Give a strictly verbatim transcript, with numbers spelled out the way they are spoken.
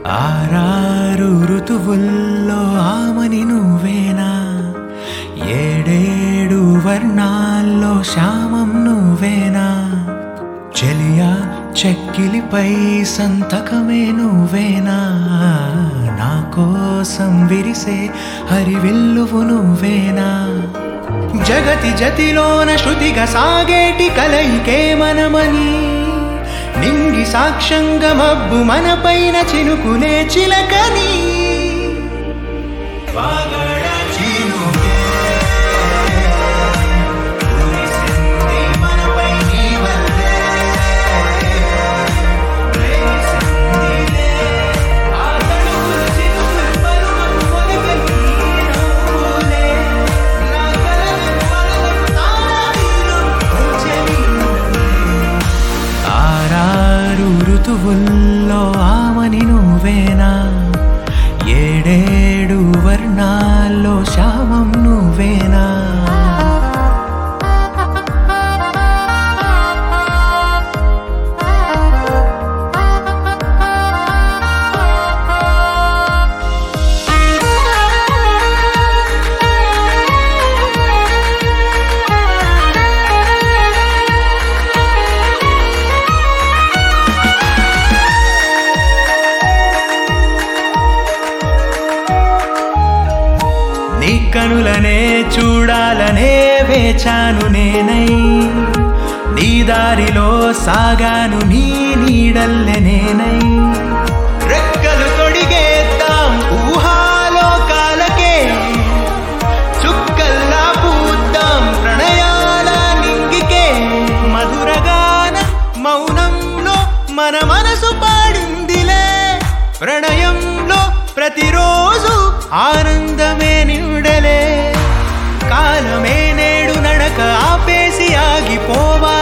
ఆరారు ఋతువుల్లో ఆమని నువ్వేనా, ఏడేడు వర్ణాల్లో శ్యామం నువ్వేనా, చెలియా చెక్కిలిపై సంతకమే నువ్వేనా, నా కోసం విరిసే హరివిల్లువు నువ్వేనా, జగతి జతిలోన శృతిగా సాగేటి కలయికే మనమని, నింగి సాక్ష్యంగా మబ్బు మన పైన చినుకునే చిలకని, ఋతువుల్లో ఆమని నువ్వేనా, ఏడేడు వర్ణాల్లో శ్యామం నువ్వేనా. నీ కనులనే చూడాలనే వేచాను నేనై, నీ దారిలో సాగాను నీ నీడల్లె నేనై, రెక్కలు తొడిగేద్దాం ఊహాలోకాలకే, చుక్కల్లా పూద్దాం ప్రణయాల నింగికే, మధురగాన మౌనంలో మన మనసు పాడిందిలే, ప్రణయంలో ప్రతిరోజు ఆనందమే నిండలే, కాలమే నేడు నడక ఆపేసి ఆగిపోవా,